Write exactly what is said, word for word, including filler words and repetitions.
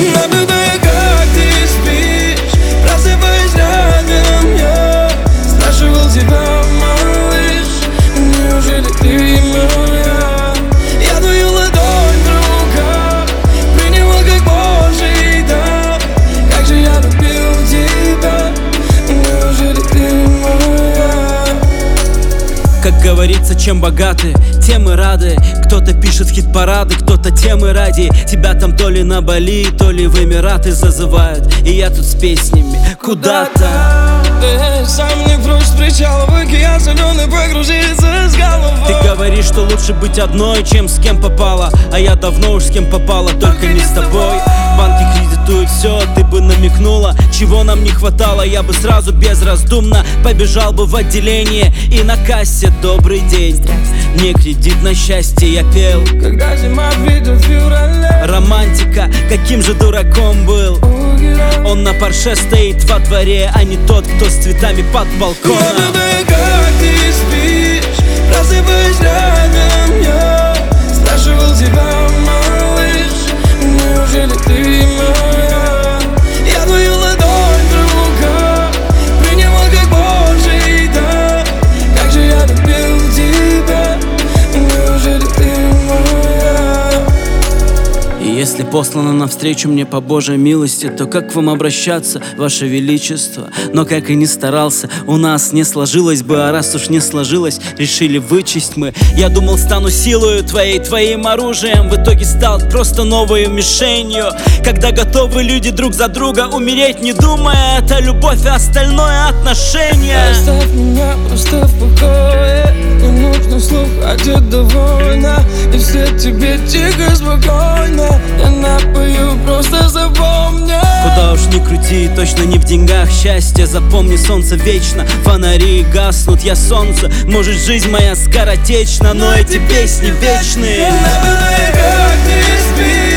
Наблюдаю, как ты спишь, просыпаюсь рядом я. Спрашивал тебя, малыш, неужели ты моя? Я твою ладонь в руках приняла как Божий дар. Как же я любил тебя, неужели ты моя? Как говорится, чем богаты, тем и рады. Кто-то пишет хит-парады, кто-то темы ради. Тебя там то ли на Бали, то ли в Эмираты зазывают. И я тут с песнями куда-то. Ты сам не прочь с причала в океан соленый погрузиться с головой. Ты говоришь, что лучше быть одной, чем с кем попала. А я давно уж с кем попала, только не с тобой. Банки кредитуют все, ты бы намекнула, чего нам не хватало. Я бы сразу безраздумно побежал бы в отделение. И на кассе добрый день, не кредит на счастье я пел. Когда зима придет в феврале. Романтика, каким же дураком был. Он на Порше стоит во дворе, а не тот, кто с цветами под балконом. Наблюдаю, как ты спишь, просыпаюсь рядом я. Спрашивал тебя, малыш, неужели ты моя? Я твою ладонь в руках приняла как Божий дар. Как же я любил тебя, неужели ты моя? И если послано навстречу мне по Божьей милости, то как к вам обращаться, Ваше Величество? Но как и не старался, у нас не сложилось бы. А раз уж не сложилось, решили вычесть мы. Я думал, стану силою твоей, твоим оружием. В итоге стал просто новой мишенью. Когда готовы люди друг за друга умереть, не думая, это любовь и остальное отношение. Оставь меня просто в покое, не нужно слухать, я довольна. И все тебе тихо, спокойно, я напою, просто запомни. Куда уж ни крути, точно не в деньгах счастье. Запомни, солнце вечно, фонари гаснут. Я солнце, может жизнь моя скоротечна, но эти песни вечные. Наблюдаю, как ты спишь.